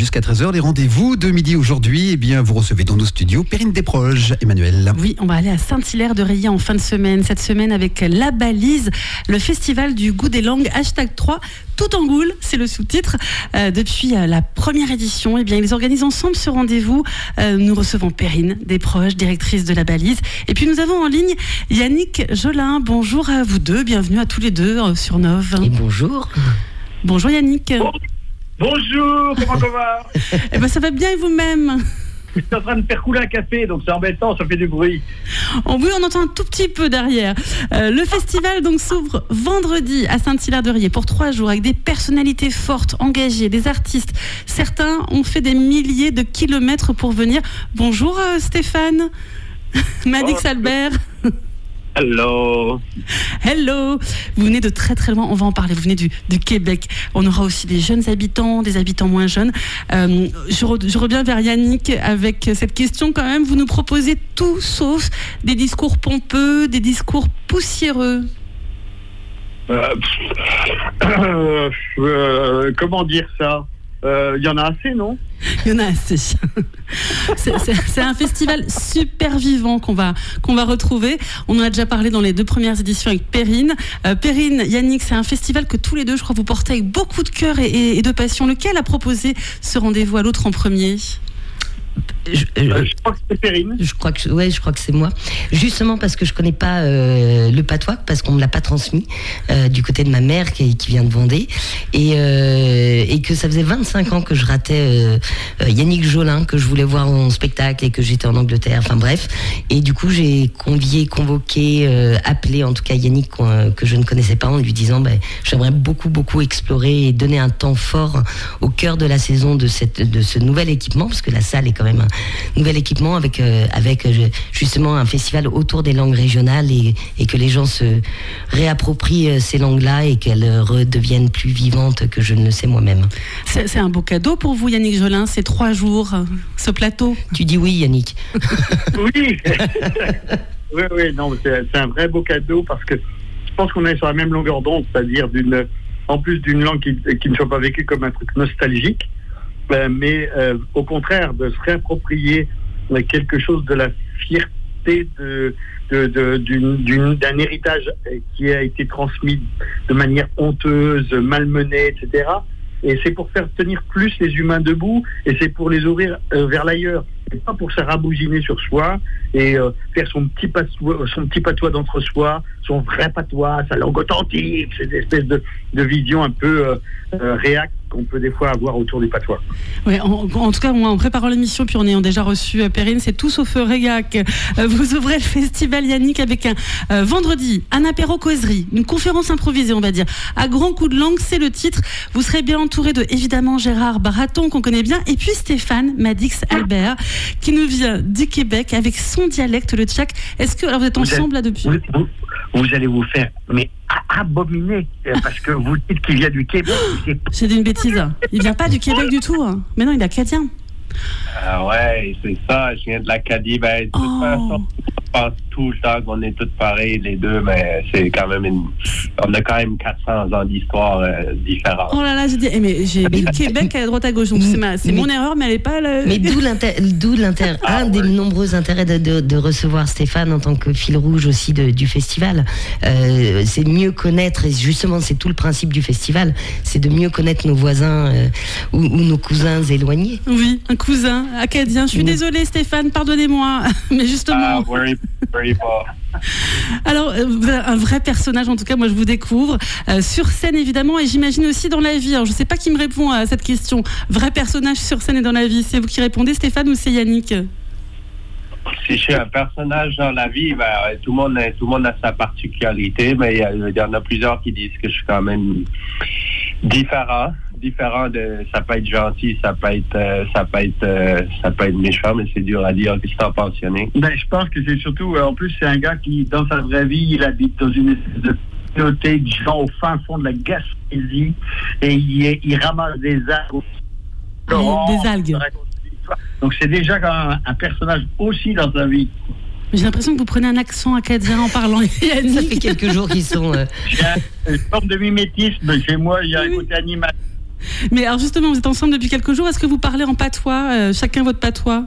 jusqu'à 13h. Les rendez-vous de midi aujourd'hui, eh bien, vous recevez dans nos studios Perrine Desproges, Emmanuel. Oui, on va aller à Saint-Hilaire-de-Railly en fin de semaine. Cette semaine avec La Balise, le festival du goût des langues, #3. Tout en goule, c'est le sous-titre. Depuis la première édition, eh bien, ils organisent ensemble ce rendez-vous. Nous recevons Perrine Desproges, directrice de La Balise. Et puis nous avons en ligne Yannick Jolin. Bonjour à vous deux, bienvenue à tous les deux sur Nov. Et bonjour. Bonjour Yannick. Bonjour, comment ça va? Eh ben ça va bien et vous-même? Je suis en train de faire couler un café, donc c'est embêtant, ça fait du bruit. Oui, on entend un tout petit peu derrière. Le festival donc s'ouvre vendredi à Saint-Hilaire-de-Railly pour 3 jours avec des personnalités fortes, engagées, des artistes. Certains ont fait des milliers de kilomètres pour venir. Bonjour Stéphane, Madix Albert. Hello. Hello. Vous venez de très très loin, on va en parler. Vous venez du Québec. On aura aussi des jeunes habitants, des habitants moins jeunes. Je reviens vers Yannick avec cette question quand même. Vous nous proposez tout sauf des discours pompeux, des discours poussiéreux. Comment dire ça? Il y en a assez, non? Il y en a assez. C'est un festival super vivant qu'on va retrouver. On en a déjà parlé dans les 2 premières éditions avec Perrine. Perrine, Yannick, c'est un festival que tous les deux, je crois, vous portez avec beaucoup de cœur et de passion. Lequel a proposé ce rendez-vous à l'autre en premier? Je crois que c'est Perrine. Je crois que c'est moi. Justement parce que je connais pas le patois, parce qu'on me l'a pas transmis du côté de ma mère qui vient de Vendée, et que ça faisait 25 ans que je ratais Yannick Jolin, que je voulais voir en spectacle et que j'étais en Angleterre. Enfin bref, et du coup j'ai convoqué, appelé en tout cas Yannick que je ne connaissais pas en lui disant j'aimerais beaucoup explorer et donner un temps fort au cœur de la saison de ce nouvel équipement, parce que la salle est quand même un nouvel équipement avec justement un festival autour des langues régionales et que les gens se réapproprient ces langues-là et qu'elles redeviennent plus vivantes que je ne le sais moi-même. C'est un beau cadeau pour vous, Yannick Jolin, ces 3 jours, ce plateau. Tu dis oui, Yannick. Oui. oui, non, c'est un vrai beau cadeau parce que je pense qu'on est sur la même longueur d'onde, c'est-à-dire en plus d'une langue qui ne soit pas vécue comme un truc nostalgique, mais au contraire de se réapproprier quelque chose de la fierté d'un héritage qui a été transmis de manière honteuse, malmenée, etc. Et c'est pour faire tenir plus les humains debout, et c'est pour les ouvrir vers l'ailleurs, et pas pour se rabouginer sur soi et faire son petit patois d'entre-soi, son vrai patois, sa langue authentique, cette espèce de vision un peu réac qu'on peut des fois avoir autour du patois. Ouais, en tout cas, moi, en préparant l'émission, puis en ayant déjà reçu Perrine, c'est tout sauf régac. Vous ouvrez le festival, Yannick, avec vendredi, un apéro causerie, une conférence improvisée, on va dire. À grands coups de langue, c'est le titre. Vous serez bien entouré de, évidemment, Gérard Baraton, qu'on connaît bien, et puis Stéphane Madix Albert, qui nous vient du Québec avec son dialecte, le tchèque. Est-ce que, alors vous êtes ensemble là depuis? Vous allez vous faire abominer parce que vous dites qu'il vient du Québec. J'ai dit une bêtise. Il vient pas du Québec du tout. Mais non, il est acadien. Ah ouais, c'est ça. Je viens de l'Acadie. De toute façon, on pense tout le temps qu'on est tous pareils, les deux, mais c'est quand même on a quand même 400 ans d'histoire différente. Oh là là, j'ai mis le Québec à droite à gauche. Donc c'est mon erreur, mais elle est pas. Mais d'où l'intérêt, un des nombreux intérêts de recevoir Stéphane en tant que fil rouge aussi du festival. C'est mieux connaître, et justement c'est tout le principe du festival, c'est de mieux connaître nos voisins ou nos cousins éloignés. Oui, un cousin acadien. Je suis désolée Stéphane, pardonnez-moi, mais justement. Very pas. Alors, vous êtes un vrai personnage, en tout cas, moi je vous découvre sur scène évidemment, et j'imagine aussi dans la vie. Alors je ne sais pas qui me répond à cette question. Vrai personnage sur scène et dans la vie, c'est vous qui répondez, Stéphane, ou c'est Yannick? Si je suis un personnage dans la vie, tout le monde a sa particularité, mais il y en a plusieurs qui disent que je suis quand même différent de, ça peut être gentil, ça peut être méchant, mais c'est dur à dire. Qu'est-ce que t'en penses, Yannick? Je pense que c'est surtout, en plus c'est un gars qui, dans sa vraie vie, il habite dans une espèce de communauté de gens au fin fond de la Gaspésie, et il ramasse des algues. Des algues. Donc c'est déjà quand même un personnage aussi dans sa vie. J'ai l'impression que vous prenez un accent acadien en parlant. Ça fait quelques jours qu'ils sont... J'ai une forme de mimétisme chez moi, il y a un côté animal. Mais alors justement, vous êtes ensemble depuis quelques jours. Est-ce que vous parlez en patois, chacun votre patois?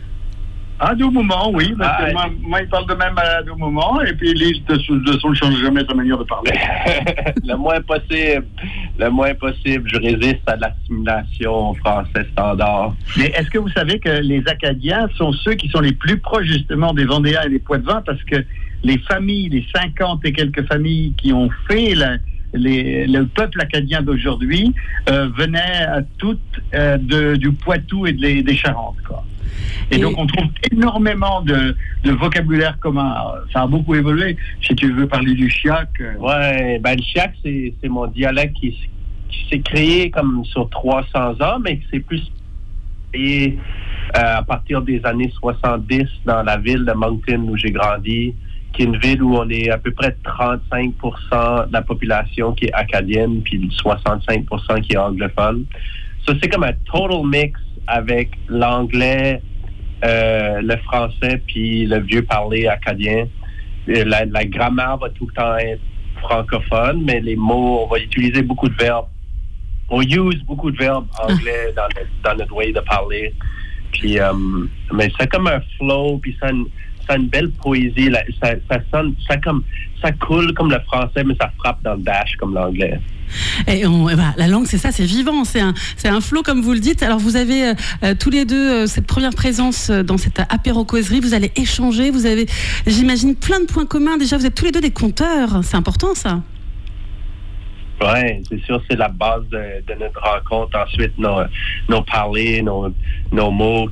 À deux moments, oui. Parce que moi, il parle de même à deux moments. Et puis, Lise, de son, ne change jamais sa manière de parler. Le moins possible. Je résiste à l'assimilation français standard. Mais est-ce que vous savez que les Acadiens sont ceux qui sont les plus proches, justement, des Vendéens et des Poitevins? Parce que les familles, les 50 et quelques familles qui ont fait le peuple acadien d'aujourd'hui venaient toutes du Poitou et des Charentes, quoi. Et donc, on trouve énormément de vocabulaire commun. Ça a beaucoup évolué. Si tu veux parler du chiac... Ouais, le chiac, c'est mon dialecte qui s'est créé comme sur 300 ans, mais c'est plus créé à partir des années 70 dans la ville de Moncton où j'ai grandi, qui est une ville où on est à peu près 35% de la population qui est acadienne, puis 65% qui est anglophone. Ça, c'est comme un total mix avec l'anglais, le français, puis le vieux parler acadien. La grammaire va tout le temps être francophone, mais les mots, on va utiliser beaucoup de verbes. On use beaucoup de verbes anglais dans notre way de parler. Puis, mais c'est comme un flow, puis ça a une belle poésie. Là. Ça sonne, ça coule comme le français, mais ça frappe dans le dash comme l'anglais. Et la langue, c'est ça, c'est vivant, c'est un flow comme vous le dites. Alors vous avez tous les deux cette première présence dans cette apéro-causerie, vous allez échanger, vous avez, j'imagine, plein de points communs. Déjà, vous êtes tous les deux des conteurs, c'est important ça. Oui, c'est sûr, c'est la base de notre rencontre. Ensuite, nos parlers, nos mots,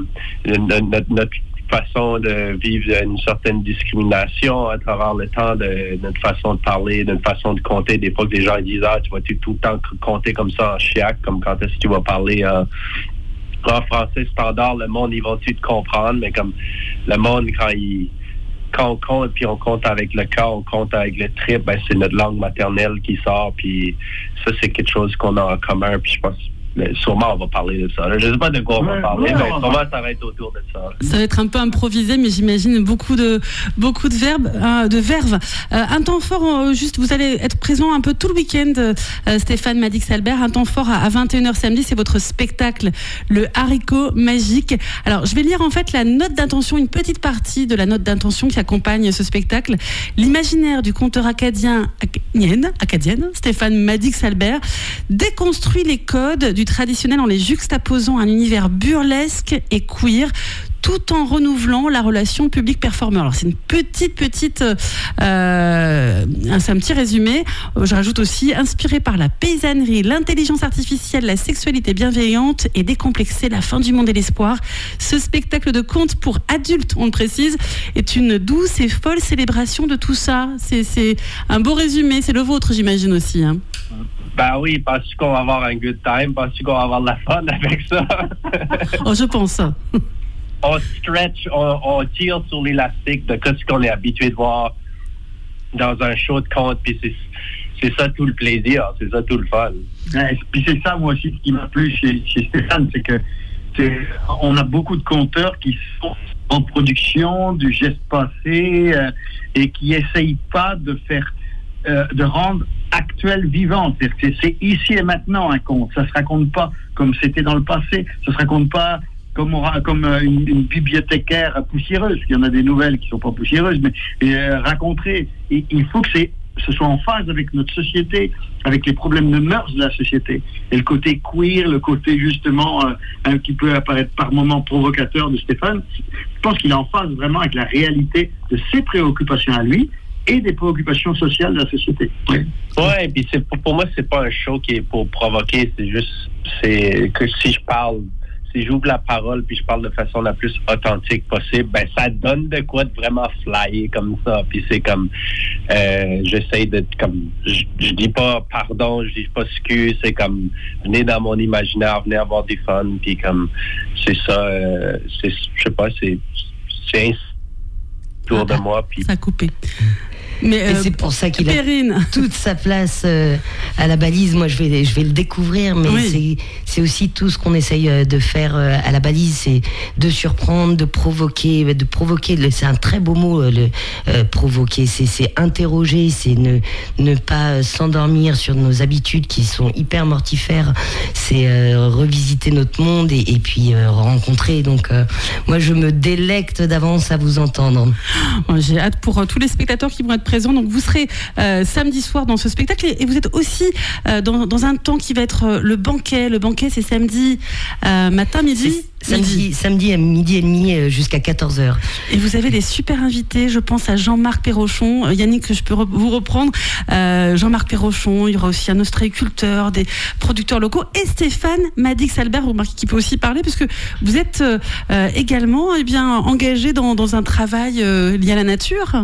notre façon de vivre une certaine discrimination à travers le temps, de notre façon de parler, notre façon de compter. Des fois que des gens disent « tu vas tout le temps compter comme ça en chiac, comme quand est-ce que tu vas parler en français standard, le monde, ils vont-tu te comprendre? » Mais comme le monde, quand on compte, puis on compte avec le cœur, on compte avec le trip, c'est notre langue maternelle qui sort, puis ça, c'est quelque chose qu'on a en commun, puis je pense sûrement on va parler de ça. Je ne sais pas de quoi on va parler, mais sûrement ça va être autour de ça. Ça va être un peu improvisé, mais j'imagine beaucoup de verve. Un temps fort, juste, vous allez être présent un peu tout le week-end, Stéphane Madix-Albert. Un temps fort à 21h samedi, c'est votre spectacle, le haricot magique. Alors, je vais lire en fait la note d'intention, une petite partie de la note d'intention qui accompagne ce spectacle. L'imaginaire du conteur acadienne, Stéphane Madix-Albert, déconstruit les codes du traditionnel en les juxtaposant à un univers burlesque et queer, tout en renouvelant la relation public-performeur. Alors c'est une petite c'est un petit résumé. Je rajoute aussi, inspiré par la paysannerie, l'intelligence artificielle, la sexualité bienveillante et décomplexée, la fin du monde et l'espoir. Ce spectacle de conte pour adultes, on le précise, est une douce et folle célébration de tout ça. C'est un beau résumé, c'est le vôtre, j'imagine aussi, hein. Oui, parce qu'on va avoir un good time, parce qu'on va avoir de la fun avec ça. Oh, je pense. On stretch, on tire sur l'élastique de ce qu'on est habitué de voir dans un show de conte, puis c'est ça tout le plaisir, c'est ça tout le fun. Ouais, puis c'est ça, moi aussi, ce qui m'a plu chez Stéphane, c'est que on a beaucoup de conteurs qui sont en production du geste passé et qui essayent pas de faire de rendre actuel vivant. C'est ici et maintenant un conte. Ça se raconte pas comme c'était dans le passé. Ça se raconte pas comme une bibliothécaire poussiéreuse. Il y en a des nouvelles qui sont pas poussiéreuses, mais raconter. Il faut que ce soit en phase avec notre société, avec les problèmes de mœurs de la société. Et le côté queer, le côté justement un petit peu apparaître par moments provocateur de Stéphane, je pense qu'il est en phase vraiment avec la réalité de ses préoccupations à lui et des préoccupations sociales de la société. Oui. Ouais, et puis pour moi, c'est pas un show qui est pour provoquer, c'est que si j'ouvre la parole puis je parle de façon la plus authentique possible, ça donne de quoi de vraiment flyer comme ça. Puis c'est comme j'essaie de je dis pas pardon, je dis pas excuse, c'est comme venez dans mon imaginaire, venez avoir des fun, puis comme c'est ça, je sais pas, c'est autour de moi. Puis ça a coupé. Mais Et c'est pour ça qu'il a Perrine. toute sa place à la balise. Moi, je vais le découvrir, mais Oui. c'est aussi tout ce qu'on essaye de faire à la balise, c'est de surprendre, de provoquer. C'est un très beau mot, provoquer. C'est interroger, c'est ne pas s'endormir sur nos habitudes qui sont hyper mortifères. C'est revisiter notre monde et puis rencontrer. Donc, moi, je me délecte d'avance à vous entendre. Bon, j'ai hâte pour tous les spectateurs qui vont être présents. Donc vous serez samedi soir dans ce spectacle et vous êtes aussi dans un temps qui va être le banquet. Le banquet, c'est samedi matin, midi. Samedi à midi et demi jusqu'à 14h. Et vous avez des super invités, je pense à Jean-Marc Perrochon. Yannick, je peux vous reprendre. Jean-Marc Perrochon, il y aura aussi un ostréiculteur, des producteurs locaux et Stéphane Madix-Albert, vous remarquez qu'il peut aussi parler parce que vous êtes également engagé dans un travail lié à la nature.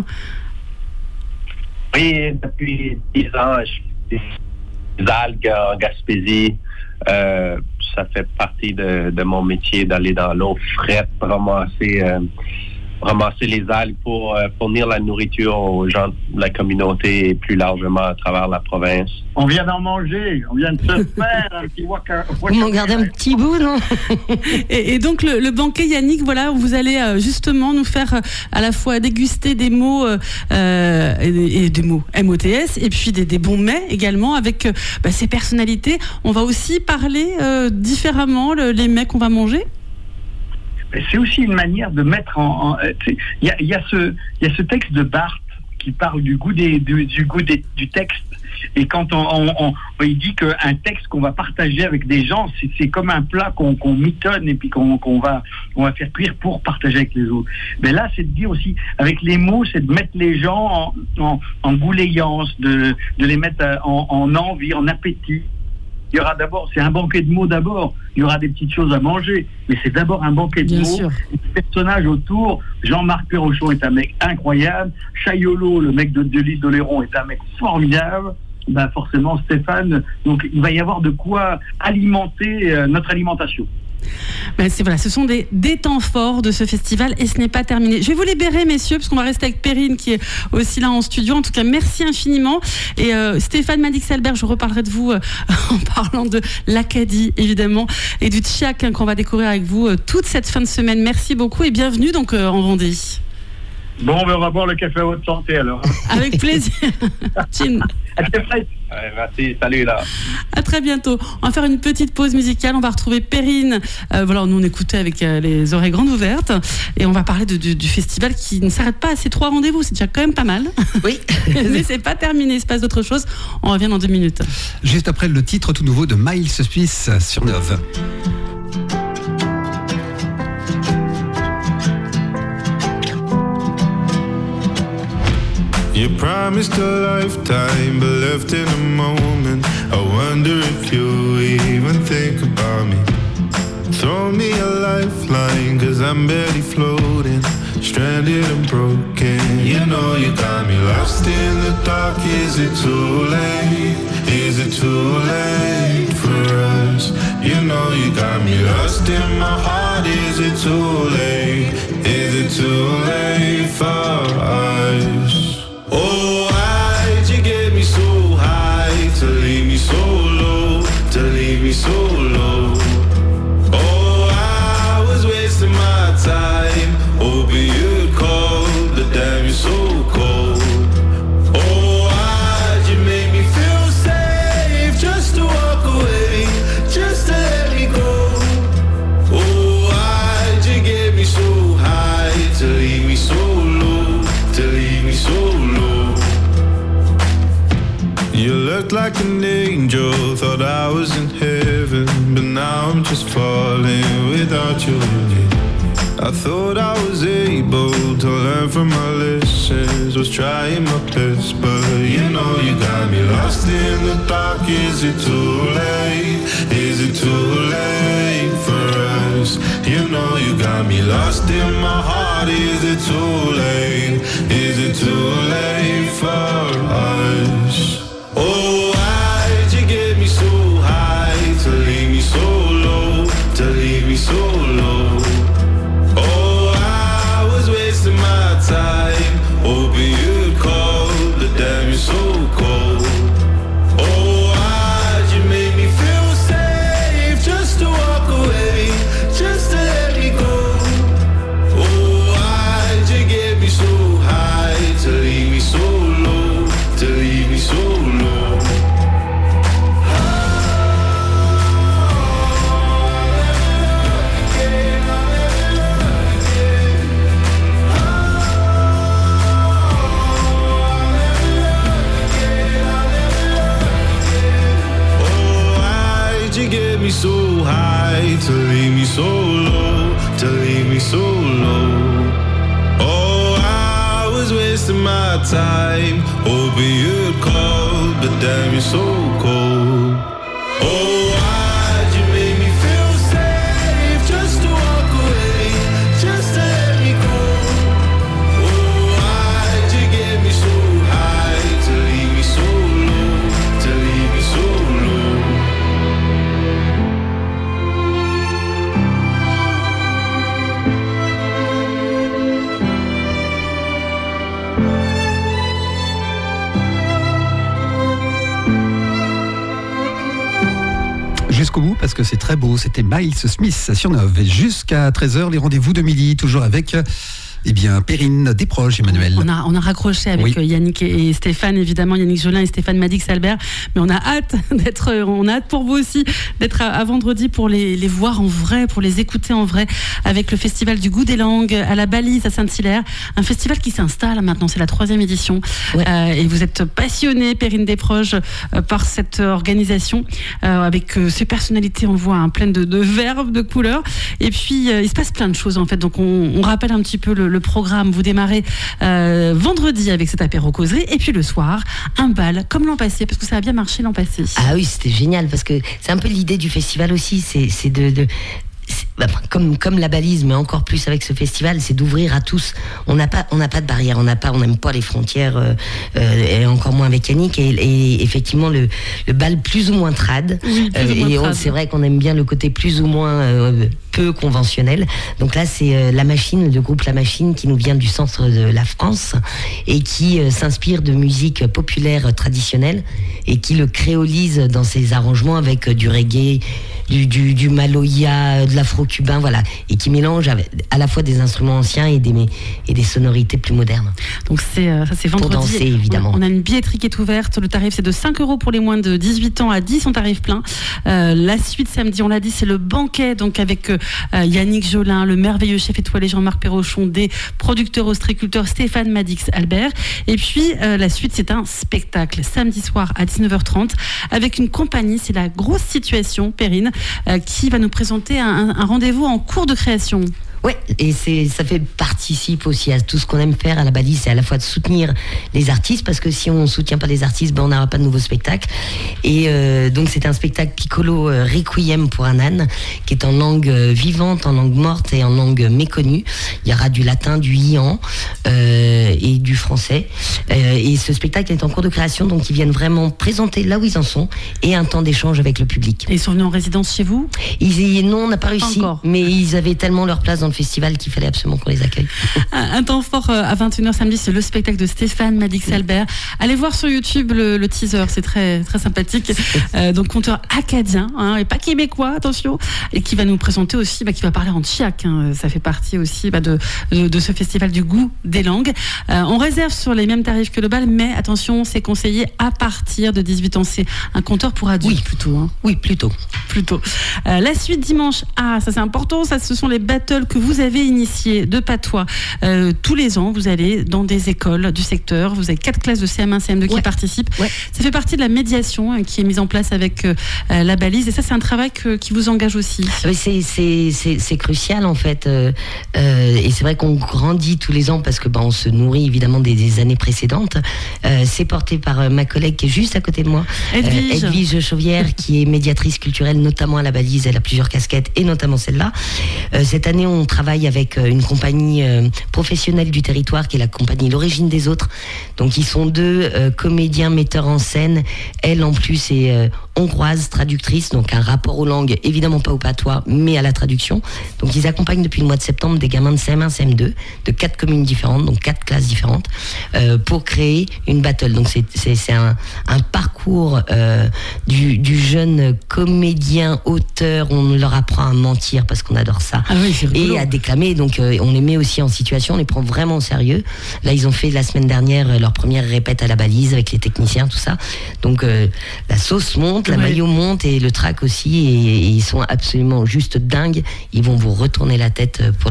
Oui, depuis 10 ans, je fais des algues en Gaspésie. Ça fait partie de mon métier d'aller dans l'eau frette, ramasser les algues pour fournir la nourriture aux gens de la communauté et plus largement à travers la province. On vient d'en manger, on vient de se faire un petit waka. Vous m'en gardez un petit bout, non? Et donc le banquet, Yannick, voilà, vous allez justement nous faire à la fois déguster des mots et des mots MOTS et puis des bons mets également avec ces personnalités. On va aussi parler différemment les mets qu'on va manger. C'est aussi une manière de mettre il y a ce texte de Barthes qui parle du goût du texte. Et quand il dit qu'un texte qu'on va partager avec des gens, c'est comme un plat qu'on mitonne et puis qu'on va faire cuire pour partager avec les autres. Mais là, c'est de dire aussi, avec les mots, c'est de mettre les gens en gouléance, de les mettre en envie, en appétit. Il y aura d'abord, c'est un banquet de mots d'abord, il y aura des petites choses à manger, mais c'est d'abord un banquet de Bien mots. sûr. Les personnages autour, Jean-Marc Perrochon est un mec incroyable, Chaillolo, le mec de l'île d'Oléron, est un mec formidable, forcément Stéphane, donc il va y avoir de quoi alimenter notre alimentation. Ce sont des temps forts de ce festival et ce n'est pas terminé. Je vais vous libérer, messieurs, parce qu'on va rester avec Perrine qui est aussi là en studio. En tout cas, merci infiniment. Et Stéphane Madix-Albert, je reparlerai de vous en parlant de l'Acadie, évidemment, et du Tchiak qu'on va découvrir avec vous toute cette fin de semaine. Merci beaucoup et bienvenue donc en Vendée. Bon, on va boire le café à haute santé alors. Avec plaisir. Chin. Merci, salut là. À très bientôt. On va faire une petite pause musicale. On va retrouver Perrine. Nous on écoutait avec les oreilles grandes ouvertes et on va parler du festival qui ne s'arrête pas à ces 3 rendez-vous. C'est déjà quand même pas mal. Oui. Mais c'est pas terminé. Il se passe d'autres choses. On revient dans 2 minutes. Juste après le titre tout nouveau de Miles Suisse sur Neuve. You promised a lifetime, but left in a moment. I wonder if you even think about me. Throw me a lifeline, 'cause I'm barely floating, stranded and broken. You know you got me lost in the dark. Is it too late? Is it too late for us? You know you got me lost in my heart. Is it too late? Is it too late for us? Oh, why'd you get me so high to leave me so low, to leave me so low? Oh, I was wasting my time, hoping you'd call, but damn, you're so cold. Oh, why'd you make me feel safe just to walk away, just to let me go? Oh, why'd you get me so high to leave me so low, to leave me so low? You looked like an angel, thought I was in heaven, but now I'm just falling without you in it. I thought I was able to learn from my lessons, was trying my best, but you know you got me lost in the dark. Is it too late? Is it too late for us? You know you got me lost in my heart. Is it too late? Is it too late for us? Oh, why'd you get me so high to leave me so low, to leave me so low? Oh, I was wasting my time, hoping you'd call, so low. Oh, I was wasting my time, hoping you'd call, but damn, you're so cold. Oh, why'd you make me feel safe just to walk away, just to let me go? Oh, why'd you get me so high to leave me so low, to leave me so low? Jusqu'au bout, parce que c'est très beau. C'était Miles Smith sur Nov. Et jusqu'à 13h, les rendez-vous de midi, toujours avec Perrine Desproges, Emmanuel. On a raccroché avec Yannick et Stéphane, évidemment, Yannick Jolin et Stéphane Madix-Albert. Mais on a hâte pour vous aussi d'être à vendredi pour les voir en vrai, pour les écouter en vrai, avec le Festival du Goût des Langues à la Balise à Saint-Hilaire. Un festival qui s'installe maintenant, c'est la 3e édition. Ouais. Et vous êtes passionnée, Perrine Desproges, par cette organisation, avec ces personnalités, on le voit, pleines de verbes, de couleurs. Et puis, il se passe plein de choses, en fait. Donc, on rappelle un petit peu le programme. Vous démarrez vendredi avec cet apéro-causerie, et puis le soir, un bal, comme l'an passé, parce que ça a bien marché l'an passé. Ah oui, c'était génial, parce que c'est un peu l'idée du festival aussi, c'est de comme la Balise, mais encore plus avec ce festival, c'est d'ouvrir à tous. On n'a pas de barrière, on n'aime pas les frontières, et encore moins avec Yannick. Et effectivement, le bal plus ou moins trad. Oui, c'est vrai qu'on aime bien le côté plus ou moins peu conventionnel. Donc là, c'est le groupe La Machine, qui nous vient du centre de la France et qui s'inspire de musique populaire traditionnelle et qui le créolise dans ses arrangements avec du reggae, du maloya, de l'afro-cubain, voilà, et qui mélange à la fois des instruments anciens et des sonorités plus modernes. Donc ça c'est vendredi. Pour danser, évidemment. On a une billetterie qui est ouverte. Le tarif c'est de 5 € pour les moins de 18 ans, à 10 en tarif plein. La suite samedi, on l'a dit, c'est le banquet, donc avec Yannick Jolin, le merveilleux chef étoilé Jean-Marc Perrochon, des producteurs ostréiculteurs Stéphane Madix-Albert. Et puis la suite, c'est un spectacle samedi soir à 19h30 avec une compagnie, c'est la Grosse Situation, Perrine, qui va nous présenter un rendez-vous en cours de création. Ouais, et ça participe aussi à tout ce qu'on aime faire à la Balise, c'est à la fois de soutenir les artistes, parce que si on soutient pas les artistes, on n'aura pas de nouveau spectacle. Et donc c'est un spectacle piccolo Requiem pour un âne, qui est en langue vivante, en langue morte et en langue méconnue. Il y aura du latin, du ian et du français. Et ce spectacle est en cours de création, donc ils viennent vraiment présenter là où ils en sont et un temps d'échange avec le public. Et ils sont venus en résidence chez vous ? Non, on n'a pas réussi, mais ils avaient tellement leur place dans le festival qu'il fallait absolument qu'on les accueille. Un temps fort à 21h samedi, c'est le spectacle de Stéphane Madix-Albert. Allez voir sur YouTube le teaser, c'est très, très sympathique. Donc conteur acadien, et pas québécois, attention, et qui va nous présenter aussi, qui va parler en tchiak. Ça fait partie aussi de ce festival du Goût des Langues. On réserve sur les mêmes tarifs que le bal, mais attention, c'est conseillé à partir de 18 ans. C'est un compteur pour adultes. Oui, plutôt. Oui, plutôt. La suite dimanche, ça c'est important, ce sont les battles que vous avez initiés de patois. Tous les ans, vous allez dans des écoles du secteur, vous avez 4 classes de CM1, CM2 qui participent. Ouais. Ça fait partie de la médiation qui est mise en place avec la Balise, et ça c'est un travail qui vous engage aussi. C'est crucial en fait, et c'est vrai qu'on grandit tous les ans parce que on se nourrit évidemment des années précédentes. C'est porté par ma collègue qui est juste à côté de moi, Edwige Chauvière, qui est médiatrice culturelle notamment à la Balise. Elle a plusieurs casquettes et notamment celle-là. Cette année, on travaille avec une compagnie professionnelle du territoire qui est la compagnie L'Origine des Autres. Donc ils sont 2 comédiens, metteurs en scène. Elle en plus est hongroise, traductrice, donc un rapport aux langues, évidemment pas au patois, mais à la traduction. Donc ils accompagnent depuis le mois de septembre des gamins de CM1, CM2, de 4 communes différentes, donc 4 classes différentes, pour créer une battle. Donc c'est un parcours du jeune comédien, auteur. On leur apprend à mentir parce qu'on adore ça. Ah oui, et à déclamer, donc on les met aussi en situation, on les prend vraiment au sérieux. Là ils ont fait la semaine dernière leur première répète à la Balise avec les techniciens, tout ça. Donc la sauce monte, la maillot monte et le track aussi, et ils sont absolument juste dingues. Ils vont vous retourner la tête pour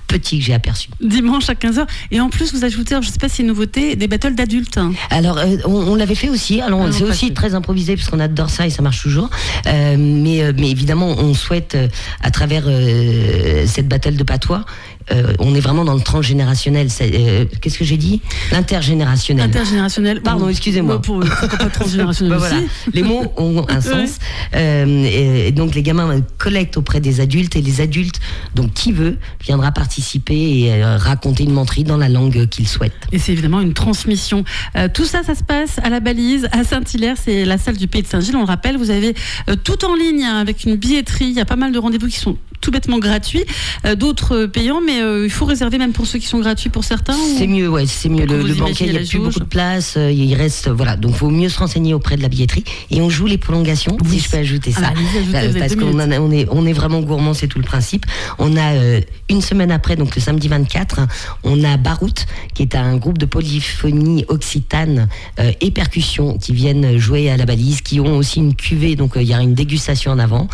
petit que j'ai aperçu. Dimanche à 15h. Et en plus, vous ajoutez, je ne sais pas si c'est une nouveauté, des battles d'adultes. Alors, on l'avait fait aussi. Alors, c'est aussi très improvisé parce qu'on adore ça et ça marche toujours. Mais évidemment, on souhaite, à travers cette battle de patois, on est vraiment dans le transgénérationnel. Qu'est-ce que j'ai dit ? L'intergénérationnel. Intergénérationnel. Pardon, excusez-moi. Pourquoi pas transgénérationnel aussi. Voilà. Les mots ont un sens. Et donc, les gamins collectent auprès des adultes et les adultes, donc qui veut, viendra participer et raconter une menterie dans la langue qu'il souhaite. Et c'est évidemment une transmission. Tout ça, ça se passe à la Balise, à Saint-Hilaire. C'est la salle du Pays de Saint-Gilles. On le rappelle, vous avez tout en ligne avec une billetterie. Il y a pas mal de rendez-vous qui sont tout bêtement gratuits, d'autres payants, mais il faut réserver même pour ceux qui sont gratuits pour certains. C'est mieux, ouais, c'est mieux. Le banquet, il n'y a plus beaucoup de place, il reste, voilà. Donc, il vaut mieux se renseigner auprès de la billetterie. Et on joue les prolongations, si je peux ajouter ça. Parce qu'on est vraiment gourmand, c'est tout le principe. On a une semaine après, donc le samedi 24, on a Barout, qui est un groupe de polyphonie occitane et percussion qui viennent jouer à la Balise, qui ont aussi une cuvée, donc il y a une dégustation en avant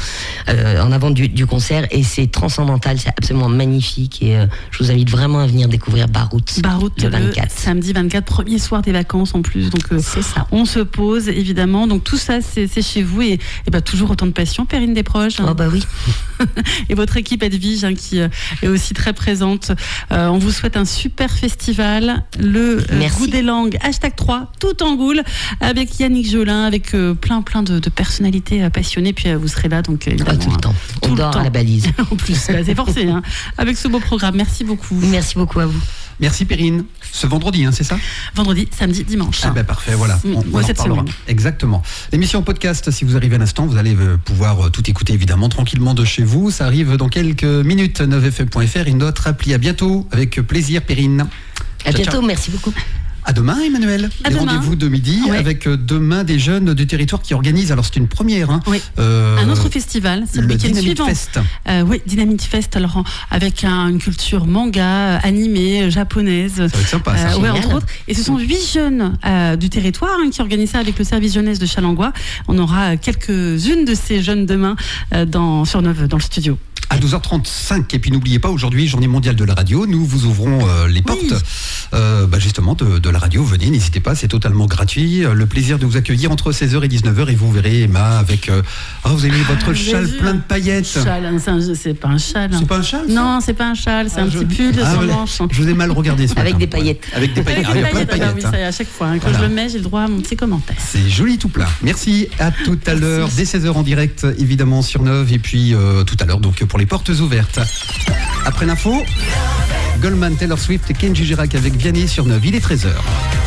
du concert. Et c'est transcendantal, c'est absolument magnifique et je vous invite vraiment à venir découvrir Barout le 24. Samedi 24, premier soir des vacances en plus, donc c'est ça. On se pose évidemment, donc tout ça c'est chez vous et toujours autant de passion, Perrine Desproges. Oh bah oui. Et votre équipe Edwige qui est aussi très présente. On vous souhaite un super festival, le Goût des langues, #3, tout en goule, avec Yannick Jolin, avec plein de personnalités passionnées, puis vous serez là, donc évidemment, tout le temps. On dort à la Balise. En plus, c'est forcé, avec ce beau programme. Merci beaucoup. Merci beaucoup à vous. Merci Perrine. Ce vendredi, c'est ça ? Vendredi, samedi, dimanche. Ah ben parfait, voilà. On en cette parlera. semaine. Exactement. L'émission podcast, si vous arrivez à l'instant, vous allez pouvoir tout écouter évidemment tranquillement de chez vous. Ça arrive dans quelques minutes. 9fm.fr et notre appli. À bientôt. Avec plaisir, Perrine. À bientôt, merci beaucoup. À demain, Emmanuel. Les rendez-vous de midi avec demain des jeunes du territoire qui organisent. Alors c'est une première. Oui. Un autre festival, c'est le week-end suivant. Fest. Oui, Dynamite Fest. Alors avec une culture manga, animée, japonaise. Ça va être sympa. Ça. Ouais, entre autres. Et ce sont 8 jeunes du territoire qui organisent ça avec le service jeunesse de Chalangois. On aura quelques-unes de ces jeunes demain sur Neuve dans le studio. À 12h35, et puis n'oubliez pas, aujourd'hui, Journée mondiale de la radio, nous vous ouvrons les portes justement de la radio. Venez, n'hésitez pas, c'est totalement gratuit. Le plaisir de vous accueillir entre 16h et 19h, et vous verrez Emma avec... vous avez mis votre châle plein de paillettes. Châle, c'est pas un châle. C'est pas un châle, ça ? Non, c'est pas un châle, c'est un petit pull sans manche. Je vous ai mal regardé ce matin. Avec des paillettes. Avec des paillettes. Il y a plein de paillettes. Oui, ça y est, à chaque fois. Quand je le mets, j'ai le droit à mon petit commentaire. C'est joli tout plein. Merci, à tout à l'heure, dès 16h en direct, évidemment, sur Neuve, et puis tout à l'heure, donc pour les portes ouvertes. Après l'info, Goldman, Taylor Swift et Kenji Girac avec Vianney sur Neuve. Il est 13h.